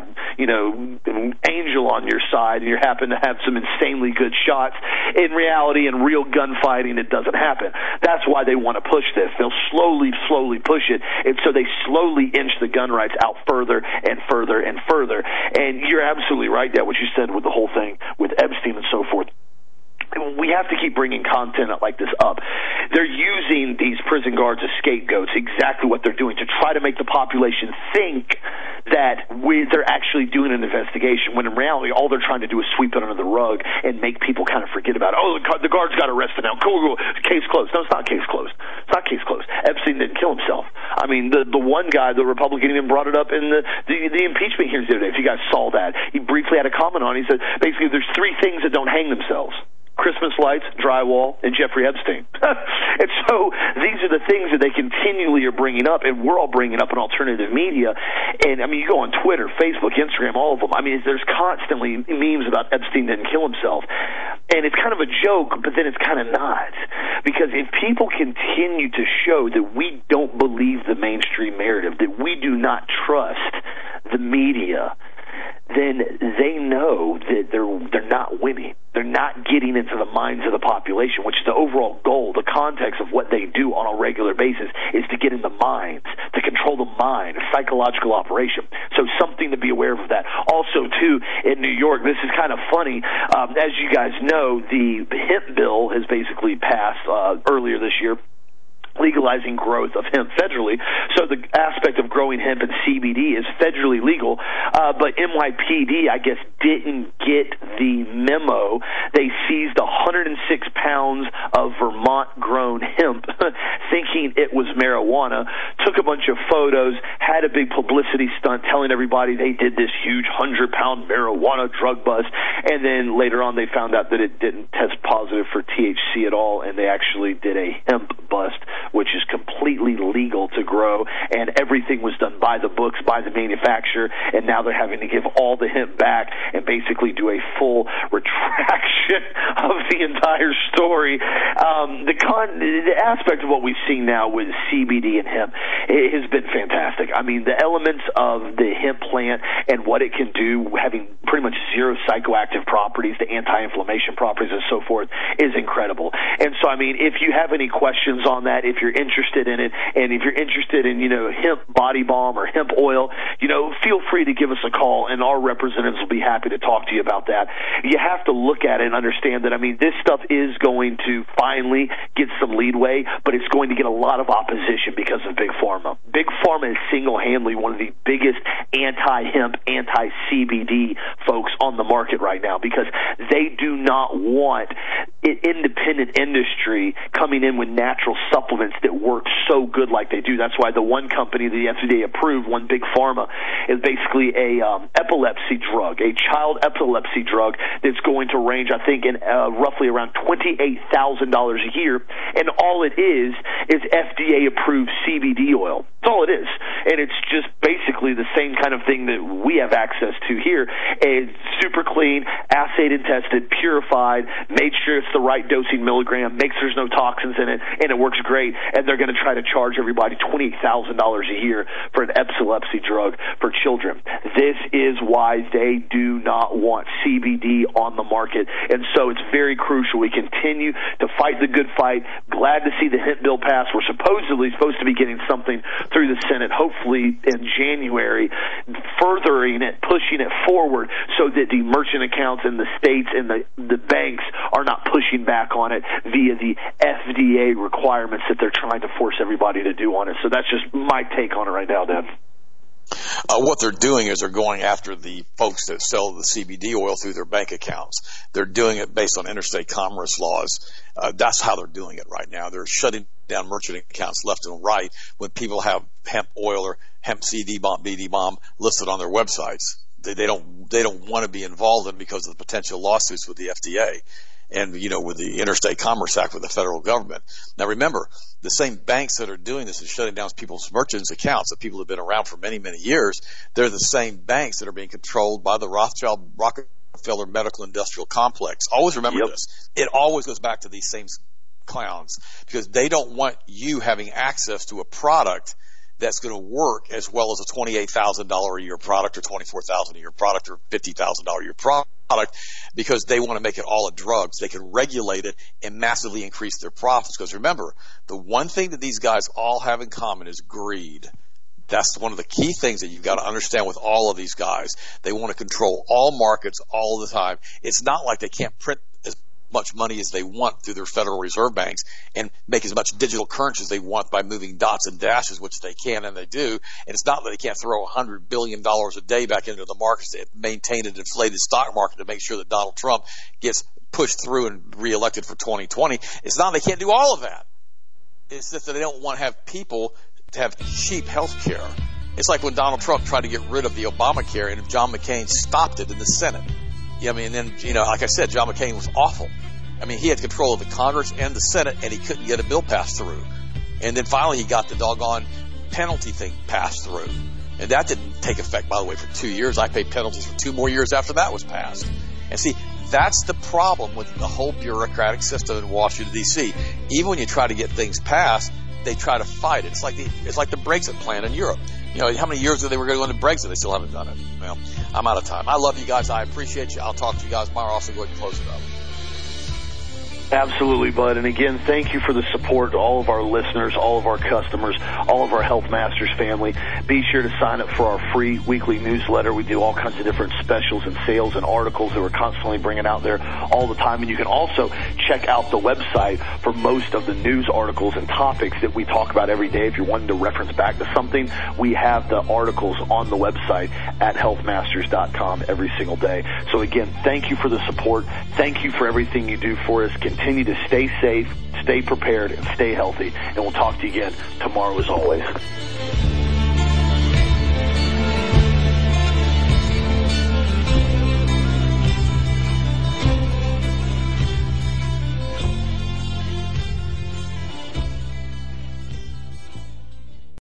an angel on your side and you happen to have some insanely good shots. In reality, in real gunfighting, it doesn't happen. That's why they want to push this. They'll slowly push it, and so they slowly inch the gun rights out further and further and further. And you're absolutely right, that what you said with the whole thing with Epstein and so forth. We have to keep bringing content like this up. They're using these prison guards as scapegoats, exactly what they're doing, to try to make the population think that they're actually doing an investigation, when in reality all they're trying to do is sweep it under the rug and make people kind of forget about it. Oh, the guards got arrested now. Cool. Case closed. No, it's not case closed. It's not case closed. Epstein didn't kill himself. I mean, the one guy, the Republican, even brought it up in the impeachment hearings the other day. If you guys saw that, he briefly had a comment on it. He said, basically, there's three things that don't hang themselves: Christmas lights, drywall, and Jeffrey Epstein. And so these are the things that they continually are bringing up, and we're all bringing up in alternative media. And, I mean, you go on Twitter, Facebook, Instagram, all of them. I mean, there's constantly memes about Epstein didn't kill himself. And it's kind of a joke, but then it's kind of not. Because if people continue to show that we don't believe the mainstream narrative, that we do not trust the media, then they know that they're not winning. They're not getting into the minds of the population, which is the overall goal. The context of what they do on a regular basis is to get in the minds, to control the mind, a psychological operation. So something to be aware of that. Also, too, in New York, this is kind of funny. As you guys know, the hemp bill has basically passed earlier this year, legalizing growth of hemp federally. So the aspect of growing hemp and CBD is federally legal, but NYPD, I guess, didn't get the memo. They seized 106 pounds of Vermont-grown hemp, thinking it was marijuana, took a bunch of photos, had a big publicity stunt telling everybody they did this huge 100-pound marijuana drug bust, and then later on they found out that it didn't test positive for THC at all, and they actually did a hemp bust, which is completely legal to grow, and everything was done by the books, by the manufacturer, and now they're having to give all the hemp back and basically do a full retraction of the entire story. The aspect of what we've seen now with CBD and hemp, it has been fantastic. I mean, the elements of the hemp plant and what it can do, having pretty much zero psychoactive properties, the anti-inflammation properties and so forth, is incredible. And so, I mean, if you have any questions on that, if you're interested in it, and if you're interested in, hemp body balm or hemp oil, feel free to give us a call, and our representatives will be happy to talk to you about that. You have to look at it and understand that, I mean, this stuff is going to finally get some leadway, but it's going to get a lot of opposition because of Big Pharma. Big Pharma is single-handedly one of the biggest anti-hemp, anti-CBD folks on the market right now, because they do not want independent industry coming in with natural supplements that work so good like they do. That's why the one company the FDA approved, one big pharma, is basically a epilepsy drug, a child epilepsy drug that's going to range, I think, in roughly around $28,000 a year. And all it is FDA-approved CBD oil. That's all it is. And it's just basically the same kind of thing that we have access to here. It's super clean, assayed and tested, purified, made sure it's the right dosing milligram, makes there's no toxins in it, and it works great. And they're going to try to charge everybody $28,000 a year for an epilepsy drug for children. This is why they do not want CBD on the market. And so it's very crucial we continue to fight the good fight. Glad to see the hemp bill pass. We're supposedly supposed to be getting something through the Senate, hopefully in January, furthering it, pushing it forward so that the merchant accounts in the states and the banks are not pushing back on it via the FDA requirements that they're trying to force everybody to do on it. So that's just my take on it right now, Dan. What they're doing is they're going after the folks that sell the CBD oil through their bank accounts. They're doing it based on interstate commerce laws. That's how they're doing it right now. They're shutting down merchant accounts left and right when people have hemp oil or hemp CD bomb, BD bomb listed on their websites. They don't want to be involved in because of the potential lawsuits with the FDA and, with the Interstate Commerce Act with the federal government. Now, remember, the same banks that are doing this and shutting down people's merchants' accounts that people have been around for many, many years, they're the same banks that are being controlled by the Rockefeller Medical Industrial Complex. Always remember this. It always goes back to these same clowns because they don't want you having access to a product that's going to work as well as a $28,000 a year product or $24,000 a year product or $50,000 a year product because they want to make it all a drug so they can regulate it and massively increase their profits. Because remember, the one thing that these guys all have in common is greed. That's one of the key things that you've got to understand with all of these guys. They want to control all markets all the time. It's not like they can't print as much money as they want through their Federal Reserve banks and make as much digital currency as they want by moving dots and dashes, which they can and they do. And it's not that they can't throw $100 billion a day back into the markets to maintain an inflated stock market to make sure that Donald Trump gets pushed through and reelected for 2020. It's not they can't do all of that. It's just that they don't want to have people to have cheap health care. It's like when Donald Trump tried to get rid of the Obamacare and John McCain stopped it in the Senate. And then, like I said, John McCain was awful. He had control of the Congress and the Senate, and he couldn't get a bill passed through. And then finally he got the doggone penalty thing passed through. And that didn't take effect, by the way, for 2 years. I paid penalties for 2 more years after that was passed. And see, that's the problem with the whole bureaucratic system in Washington, D.C. Even when you try to get things passed, they try to fight it. It's like the Brexit plan in Europe. How many years ago they were going to go into Brexit? They still haven't done it. Well, I'm out of time. I love you guys. I appreciate you. I'll talk to you guys tomorrow. I'll also go ahead and close it up. Absolutely, Bud. And again, thank you for the support, all of our listeners, all of our customers, all of our Health Masters family. Be sure to sign up for our free weekly newsletter. We do all kinds of different specials and sales and articles that we're constantly bringing out there all the time. And you can also check out the website for most of the news articles and topics that we talk about every day. If you're wanting to reference back to something, we have the articles on the website at healthmasters.com every single day. So again, thank you for the support. Thank you for everything you do for us. Continue to stay safe, stay prepared, and stay healthy. And we'll talk to you again tomorrow as always.